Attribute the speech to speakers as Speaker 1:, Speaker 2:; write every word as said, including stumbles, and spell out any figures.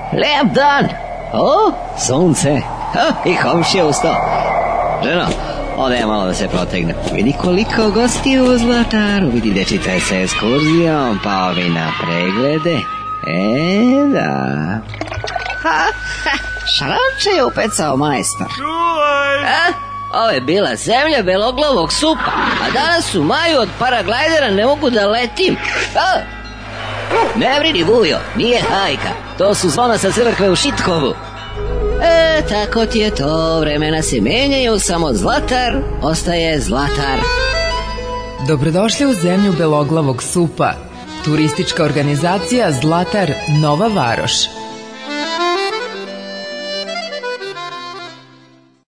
Speaker 1: Lijep dan. O, sunce. Ha, i komšija ustao. Ženo, ode ja malo da se protegne. Vidi koliko gostiju u Zlataru. Vidi dečita je sa ekskurzijom, pa ovi na preglede. E, da. Ha, ha, šaranče je upecao majstor.
Speaker 2: Čuvaj!
Speaker 1: A, ovo je bila zemlja beloglavog supa, a danas u maju od paraglajdera ne mogu da letim. A, ne brini, Vujo, nije hajka. To su zvona sa crkve u Šitkovu. E, tako ti je to, vremena se menjaju, samo Zlatar ostaje Zlatar.
Speaker 3: Dobrodošli u zemlju beloglavog supa. Turistička organizacija Zlatar Nova Varoš.